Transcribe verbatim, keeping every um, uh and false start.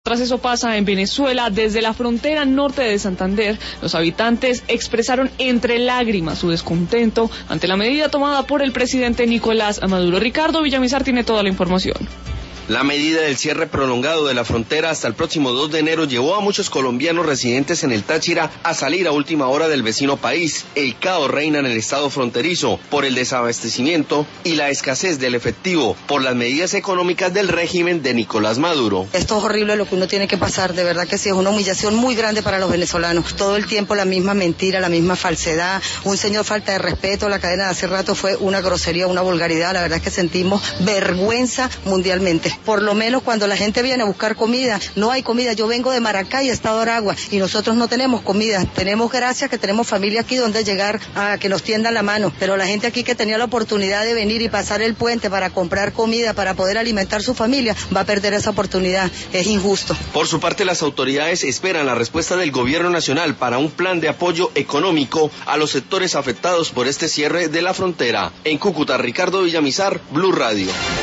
Tras eso pasa en Venezuela, desde la frontera norte de Santander, los habitantes expresaron entre lágrimas su descontento ante la medida tomada por el presidente Nicolás Maduro. Ricardo Villamizar tiene toda la información. La medida del cierre prolongado de la frontera hasta el próximo dos de enero llevó a muchos colombianos residentes en el Táchira a salir a última hora del vecino país. El caos reina en el estado fronterizo por el desabastecimiento y la escasez del efectivo por las medidas económicas del régimen de Nicolás Maduro. Esto es horrible lo que uno tiene que pasar, de verdad que sí, es una humillación muy grande para los venezolanos. Todo el tiempo la misma mentira, la misma falsedad, un señor falta de respeto, la cadena de hace rato fue una grosería, una vulgaridad, la verdad es que sentimos vergüenza mundialmente. Por lo menos cuando la gente viene a buscar comida, no hay comida. Yo vengo de Maracay, estado Aragua, y nosotros no tenemos comida. Tenemos gracias que tenemos familia aquí donde llegar a que nos tiendan la mano, pero la gente aquí que tenía la oportunidad de venir y pasar el puente para comprar comida, para poder alimentar su familia, va a perder esa oportunidad. Es injusto. Por su parte, las autoridades esperan la respuesta del gobierno nacional para un plan de apoyo económico a los sectores afectados por este cierre de la frontera. En Cúcuta, Ricardo Villamizar, Blue Radio.